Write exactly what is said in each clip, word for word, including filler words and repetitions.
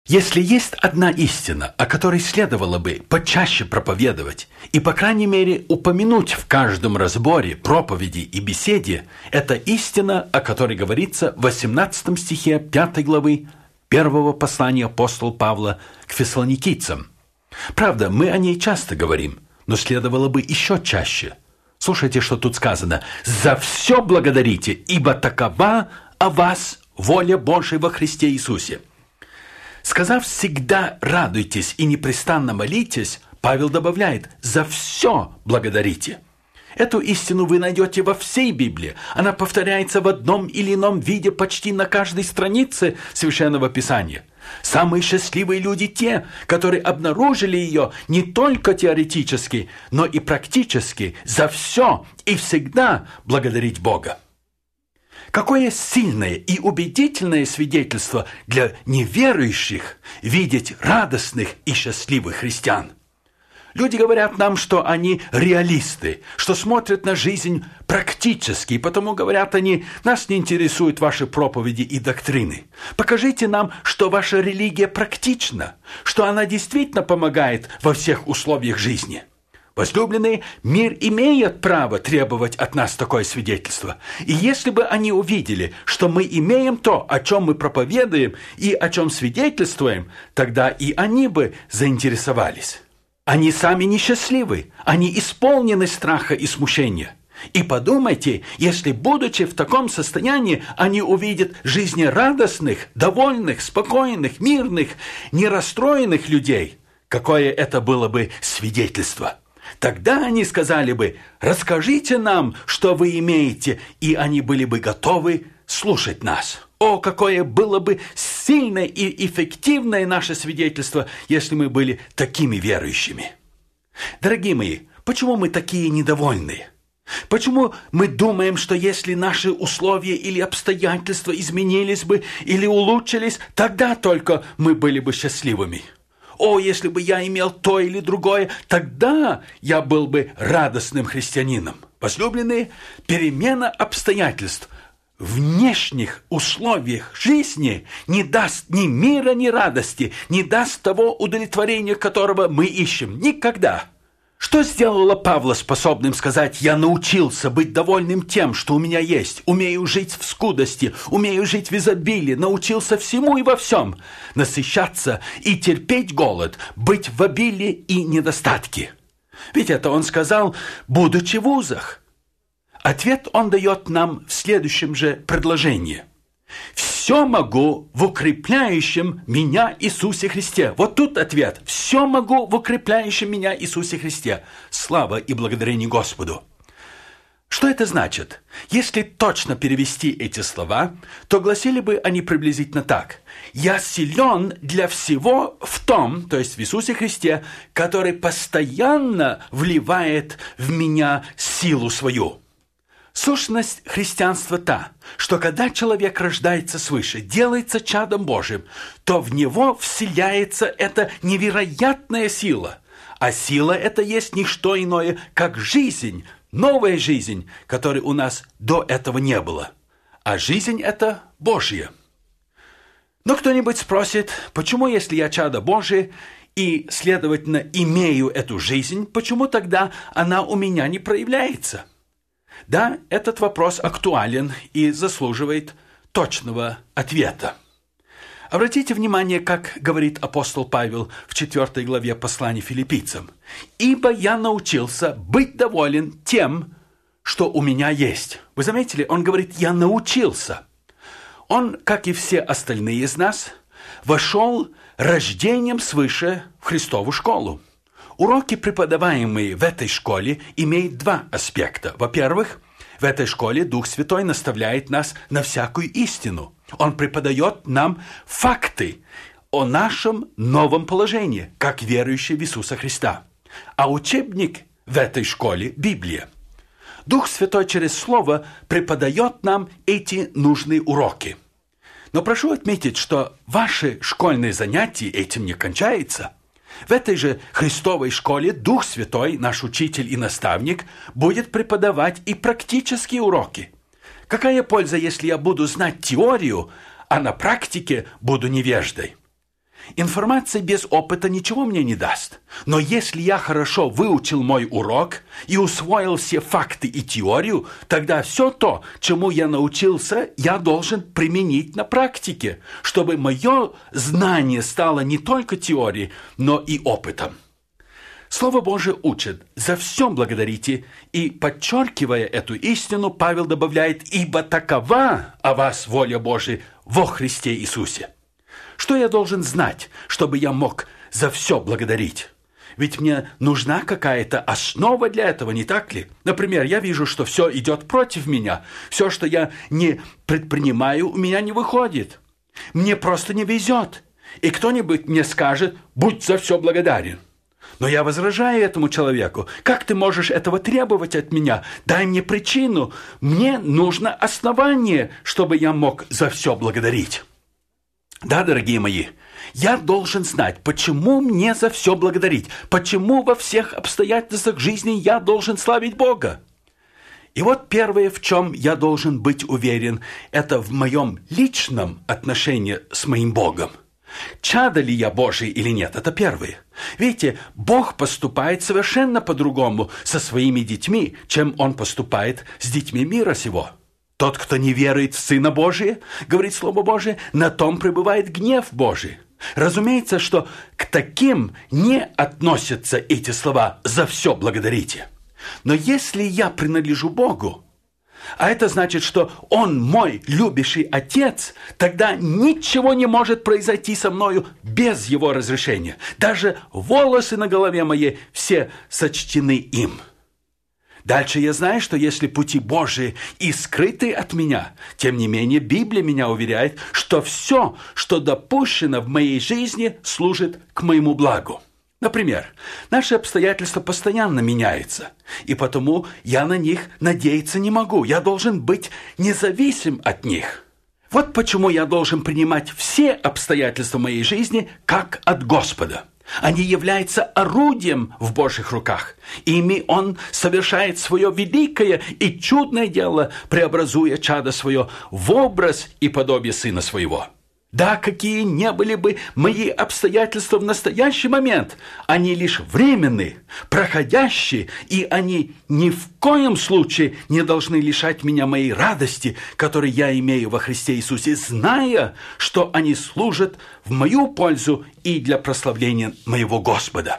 Если есть одна истина, о которой следовало бы почаще проповедовать и, по крайней мере, упомянуть в каждом разборе, проповеди и беседе, это истина, о которой говорится в восемнадцатом стихе пятой главы первого послания апостола Павла к фессалоникийцам. Правда, мы о ней часто говорим, но следовало бы еще чаще. Слушайте, что тут сказано. «За все благодарите, ибо такова о вас воля Божия во Христе Иисусе». Сказав «всегда радуйтесь и непрестанно молитесь», Павел добавляет «за все благодарите». Эту истину вы найдете во всей Библии. Она повторяется в одном или ином виде почти на каждой странице Священного Писания. Самые счастливые люди те, которые обнаружили ее не только теоретически, но и практически, за все и всегда благодарить Бога. Какое сильное и убедительное свидетельство для неверующих видеть радостных и счастливых христиан. Люди говорят нам, что они реалисты, что смотрят на жизнь практически, и потому говорят они, нас не интересуют ваши проповеди и доктрины. Покажите нам, что ваша религия практична, что она действительно помогает во всех условиях жизни. Возлюбленные, мир имеет право требовать от нас такое свидетельство. И если бы они увидели, что мы имеем то, о чем мы проповедуем и о чем свидетельствуем, тогда и они бы заинтересовались. Они сами несчастливы, они исполнены страха и смущения. И подумайте, если, будучи в таком состоянии, они увидят жизнерадостных, довольных, спокойных, мирных, нерасстроенных людей, какое это было бы свидетельство. Тогда они сказали бы: «Расскажите нам, что вы имеете», и они были бы готовы слушать нас. О, какое было бы сильное и эффективное наше свидетельство, если мы были такими верующими. Дорогие мои, почему мы такие недовольные? Почему мы думаем, что если наши условия или обстоятельства изменились бы или улучшились, тогда только мы были бы счастливыми? О, если бы я имел то или другое, тогда я был бы радостным христианином. Возлюбленные, перемена обстоятельств в внешних условиях жизни не даст ни мира, ни радости, не даст того удовлетворения, которого мы ищем. Никогда. Что сделало Павла способным сказать: «Я научился быть довольным тем, что у меня есть, умею жить в скудости, умею жить в изобилии, научился всему и во всем, насыщаться и терпеть голод, быть в обилии и недостатке». Ведь это он сказал, будучи в узах. Ответ он дает нам в следующем же предложении. «Все могу в укрепляющем меня Иисусе Христе». Вот тут ответ. «Все могу в укрепляющем меня Иисусе Христе». Слава и благодарение Господу. Что это значит? Если точно перевести эти слова, то гласили бы они приблизительно так. «Я силен для всего в том», то есть в Иисусе Христе, который постоянно вливает в меня силу свою. Сущность христианства та, что когда человек рождается свыше, делается чадом Божьим, то в него вселяется эта невероятная сила. А сила это есть не что иное, как жизнь, новая жизнь, которой у нас до этого не было. А жизнь это Божья. Но кто-нибудь спросит, почему, если я чадо Божие и, следовательно, имею эту жизнь, почему тогда она у меня не проявляется? Да, этот вопрос актуален и заслуживает точного ответа. Обратите внимание, как говорит апостол Павел в четвёртой главе послания филиппийцам. «Ибо я научился быть доволен тем, что у меня есть». Вы заметили, он говорит «я научился». Он, как и все остальные из нас, вошел рождением свыше в Христову школу. Уроки, преподаваемые в этой школе, имеют два аспекта. Во-первых, в этой школе Дух Святой наставляет нас на всякую истину. Он преподает нам факты о нашем новом положении, как верующие в Иисуса Христа. А учебник в этой школе – Библия. Дух Святой через Слово преподает нам эти нужные уроки. Но прошу отметить, что ваши школьные занятия этим не кончаются. В этой же Христовой школе Дух Святой, наш учитель и наставник, будет преподавать и практические уроки. Какая польза, если я буду знать теорию, а на практике буду невеждой? Информация без опыта ничего мне не даст. Но если я хорошо выучил мой урок и усвоил все факты и теорию, тогда все то, чему я научился, я должен применить на практике, чтобы мое знание стало не только теорией, но и опытом. Слово Божие учит: за все благодарите, и, подчеркивая эту истину, Павел добавляет: ибо такова о вас воля Божия во Христе Иисусе. Что я должен знать, чтобы я мог за все благодарить? Ведь мне нужна какая-то основа для этого, не так ли? Например, я вижу, что все идет против меня. Все, что я не предпринимаю, у меня не выходит. Мне просто не везет. И кто-нибудь мне скажет: будь за все благодарен. Но я возражаю этому человеку: как ты можешь этого требовать от меня? Дай мне причину. Мне нужно основание, чтобы я мог за все благодарить. Да, дорогие мои, я должен знать, почему мне за все благодарить, почему во всех обстоятельствах жизни я должен славить Бога. И вот первое, в чем я должен быть уверен, это в моем личном отношении с моим Богом. Чадо ли я Божий или нет, это первое. Видите, Бог поступает совершенно по-другому со своими детьми, чем Он поступает с детьми мира сего. Тот, кто не верует в Сына Божия, говорит Слово Божие, на том пребывает гнев Божий. Разумеется, что к таким не относятся эти слова «за все благодарите». Но если я принадлежу Богу, а это значит, что Он мой любящий Отец, тогда ничего не может произойти со мною без Его разрешения. Даже волосы на голове моей все сочтены им. Дальше я знаю, что если пути Божии и скрыты от меня, тем не менее Библия меня уверяет, что все, что допущено в моей жизни, служит к моему благу. Например, наши обстоятельства постоянно меняются, и потому я на них надеяться не могу. Я должен быть независим от них. Вот почему я должен принимать все обстоятельства моей жизни как от Господа. Они являются орудием в Божьих руках. Ими Он совершает свое великое и чудное дело, преобразуя чадо свое в образ и подобие Сына Своего. Да, какие не были бы мои обстоятельства в настоящий момент, они лишь временные, проходящие, и они ни в коем случае не должны лишать меня моей радости, которую я имею во Христе Иисусе, зная, что они служат в мою пользу и для прославления моего Господа.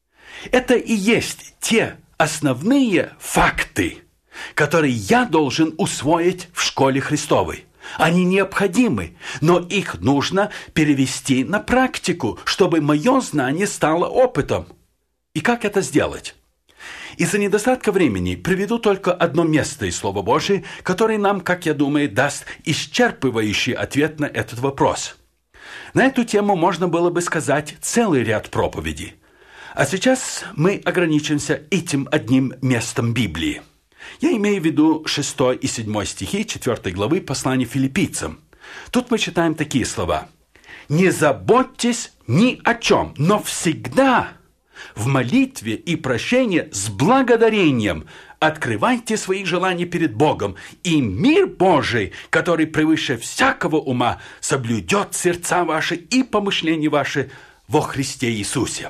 Это и есть те основные факты, которые я должен усвоить в школе Христовой. Они необходимы, но их нужно перевести на практику, чтобы мое знание стало опытом. И как это сделать? Из-за недостатка времени приведу только одно место из Слова Божия, которое нам, как я думаю, даст исчерпывающий ответ на этот вопрос. На эту тему можно было бы сказать целый ряд проповедей. А сейчас мы ограничимся этим одним местом Библии. Я имею в виду шестой и седьмой стихи четвёртой главы послания Филиппийцам. Тут мы читаем такие слова: «Не заботьтесь ни о чем, но всегда в молитве и прощении с благодарением открывайте свои желания перед Богом, и мир Божий, который превыше всякого ума, соблюдет сердца ваши и помышления ваши во Христе Иисусе».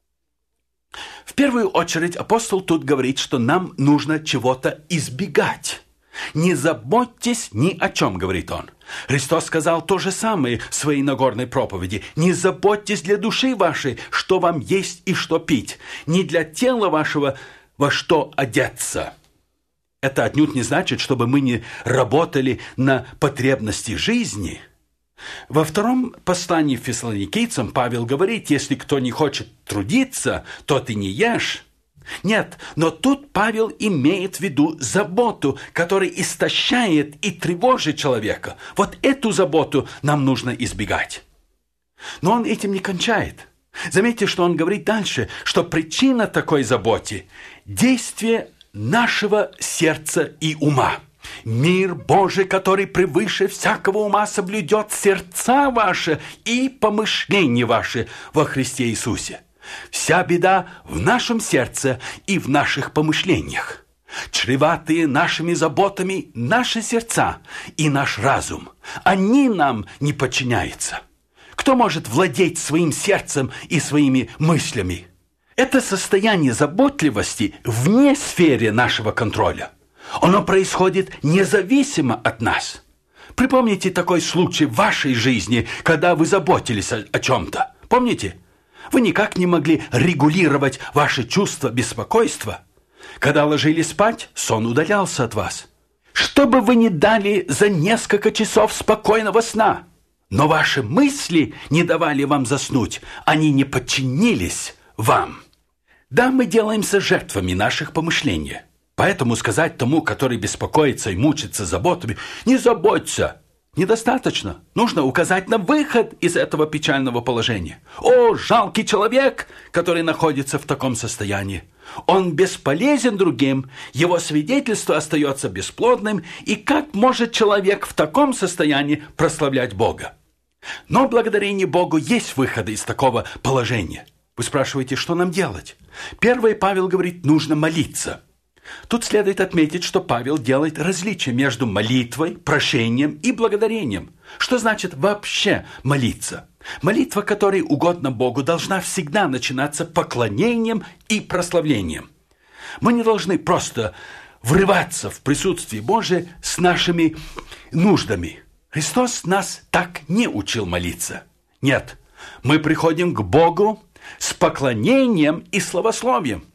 В первую очередь апостол тут говорит, что нам нужно чего-то избегать. «Не заботьтесь ни о чем», говорит он. Христос сказал то же самое в своей Нагорной проповеди. «Не заботьтесь для души вашей, что вам есть и что пить, не для тела вашего, во что одеться». Это отнюдь не значит, чтобы мы не работали на потребности жизни. Во втором послании Фессалоникийцам Павел говорит: если кто не хочет трудиться, то ты не ешь. Нет, но тут Павел имеет в виду заботу, которая истощает и тревожит человека. Вот эту заботу нам нужно избегать. Но он этим не кончает. Заметьте, что он говорит дальше, что причина такой заботы – действие нашего сердца и ума. «Мир Божий, который превыше всякого ума, соблюдет сердца ваши и помышления ваши во Христе Иисусе». Вся беда в нашем сердце и в наших помышлениях. Чреватые нашими заботами наши сердца и наш разум. Они нам не подчиняются. Кто может владеть своим сердцем и своими мыслями? Это состояние заботливости вне сферы нашего контроля. Оно происходит независимо от нас. Припомните такой случай в вашей жизни, когда вы заботились о, о чем-то. Помните? Вы никак не могли регулировать ваши чувства беспокойства. Когда ложились спать, сон удалялся от вас. Что бы вы ни дали за несколько часов спокойного сна, но ваши мысли не давали вам заснуть, они не подчинились вам. Да, мы делаемся жертвами наших помышлений. Поэтому сказать тому, который беспокоится и мучится заботами, «Не заботься», недостаточно. Нужно указать на выход из этого печального положения. О, жалкий человек, который находится в таком состоянии. Он бесполезен другим, его свидетельство остается бесплодным, и как может человек в таком состоянии прославлять Бога? Но благодарение Богу есть выходы из такого положения. Вы спрашиваете, что нам делать? Первый Павел говорит, нужно молиться. Тут следует отметить, что Павел делает различие между молитвой, прошением и благодарением. Что значит вообще молиться? Молитва, которой угодно Богу, должна всегда начинаться поклонением и прославлением. Мы не должны просто врываться в присутствие Божие с нашими нуждами. Христос нас так не учил молиться. Нет, мы приходим к Богу с поклонением и славословием.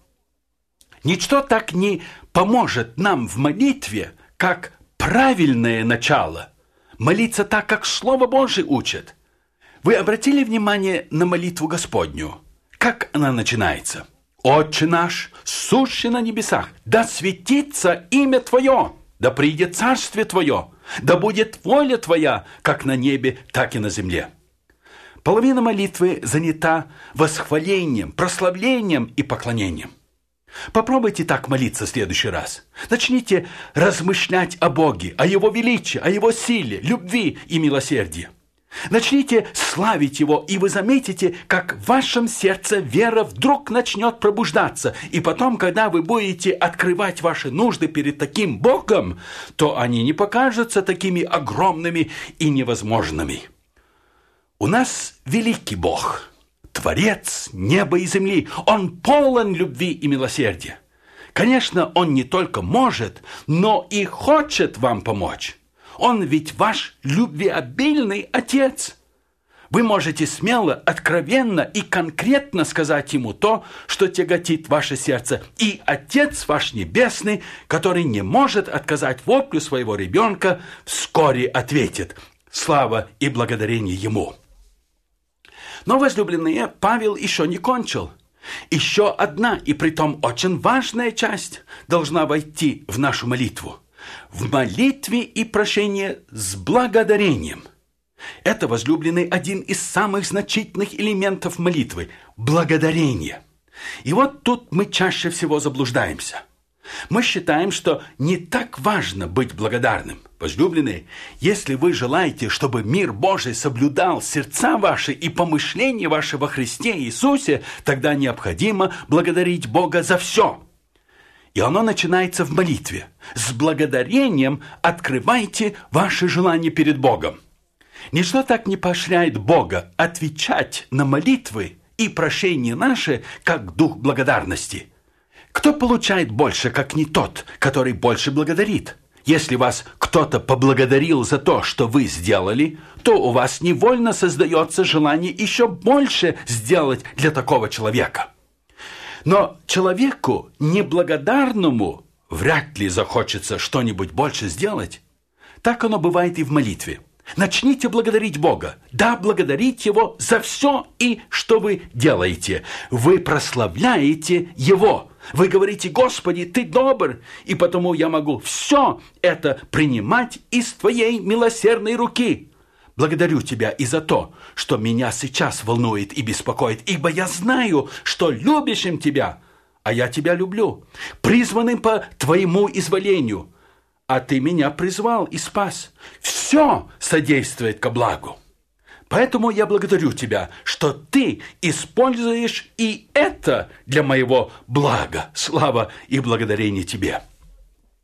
Ничто так не поможет нам в молитве, как правильное начало. Молиться так, как Слово Божие учит. Вы обратили внимание на молитву Господню? Как она начинается? «Отче наш, сущий на небесах, да светится имя Твое, да придет царствие Твое, да будет воля Твоя, как на небе, так и на земле». Половина молитвы занята восхвалением, прославлением и поклонением. Попробуйте так молиться в следующий раз. Начните размышлять о Боге, о Его величии, о Его силе, любви и милосердии. Начните славить Его, и вы заметите, как в вашем сердце вера вдруг начнет пробуждаться. И потом, когда вы будете открывать ваши нужды перед таким Богом, то они не покажутся такими огромными и невозможными. У нас великий Бог, Творец неба и земли. Он полон любви и милосердия. Конечно, Он не только может, но и хочет вам помочь. Он ведь ваш любвеобильный Отец. Вы можете смело, откровенно и конкретно сказать Ему то, что тяготит ваше сердце. И Отец ваш Небесный, который не может отказать воплю своего ребенка, вскоре ответит: слава и благодарение Ему. Но, возлюбленные, Павел еще не кончил. Еще одна, и притом очень важная часть, должна войти в нашу молитву. В молитве и прошении с благодарением. Это, возлюбленный, один из самых значительных элементов молитвы – благодарение. И вот тут мы чаще всего заблуждаемся. Мы считаем, что не так важно быть благодарным. Возлюбленные, если вы желаете, чтобы мир Божий соблюдал сердца ваши и помышления ваши во Христе Иисусе, тогда необходимо благодарить Бога за все. И оно начинается в молитве. С благодарением открывайте ваши желания перед Богом. Ничто так не поощряет Бога отвечать на молитвы и прошения наши, как дух благодарности. Кто получает больше, как не тот, который больше благодарит? Если вас кто-то поблагодарил за то, что вы сделали, то у вас невольно создается желание еще больше сделать для такого человека. Но человеку неблагодарному вряд ли захочется что-нибудь больше сделать. Так оно бывает и в молитве. Начните благодарить Бога. Да, благодарить Его за все и что вы делаете. Вы прославляете Его. Вы говорите: Господи, Ты добр, и потому я могу все это принимать из Твоей милосердной руки. Благодарю Тебя и за то, что меня сейчас волнует и беспокоит, ибо я знаю, что любящим Тебя, а я Тебя люблю, призванным по Твоему изволению, а Ты меня призвал и спас. Все содействует ко благу. Поэтому я благодарю Тебя, что Ты используешь и это для моего блага. Слава и благодарение Тебе.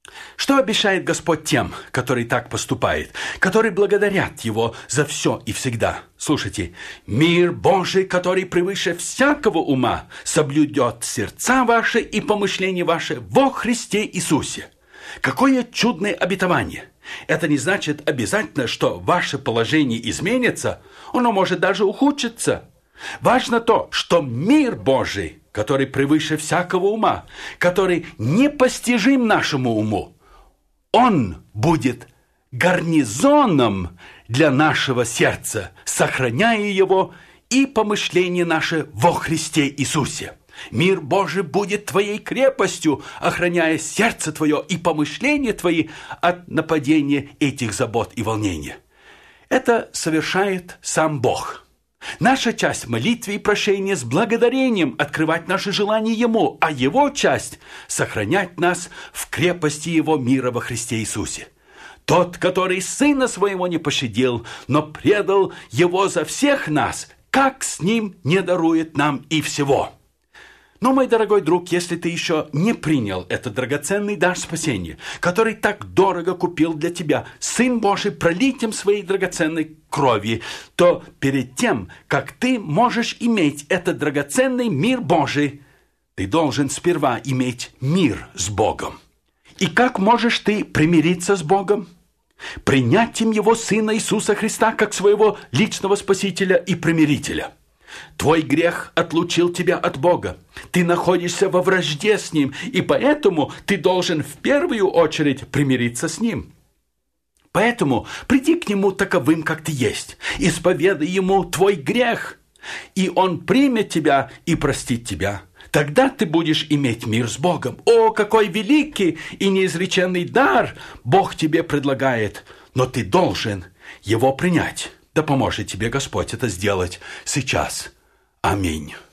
Что обещает Господь тем, которые так поступают, которые благодарят Его за все и всегда? Слушайте, мир Божий, который превыше всякого ума, соблюдет сердца ваши и помышления ваши во Христе Иисусе. Какое чудное обетование! Это не значит обязательно, что ваше положение изменится, оно может даже ухудшиться. Важно то, что мир Божий, который превыше всякого ума, который непостижим нашему уму, Он будет гарнизоном для нашего сердца, сохраняя его и помышления наши во Христе Иисусе. Мир Божий будет твоей крепостью, охраняя сердце твое и помышления твои от нападения этих забот и волнения. Это совершает сам Бог. Наша часть в молитве и прошении с благодарением открывать наши желания Ему, а Его часть – сохранять нас в крепости Его мира во Христе Иисусе. Тот, который Сына Своего не пощадил, но предал Его за всех нас, как с Ним не дарует нам и всего. Но, мой дорогой друг, если ты еще не принял этот драгоценный дар спасения, который так дорого купил для тебя Сын Божий пролитием своей драгоценной крови, то перед тем, как ты можешь иметь этот драгоценный мир Божий, ты должен сперва иметь мир с Богом. И как можешь ты примириться с Богом? Принятием Его Сына Иисуса Христа как своего личного Спасителя и примирителя. Твой грех отлучил тебя от Бога. Ты находишься во вражде с Ним, и поэтому ты должен в первую очередь примириться с Ним. Поэтому приди к Нему таковым, как ты есть, исповедай Ему твой грех, и Он примет тебя и простит тебя. Тогда ты будешь иметь мир с Богом. О, какой великий и неизреченный дар Бог тебе предлагает, но ты должен его принять. Да поможет тебе Господь это сделать сейчас. Аминь.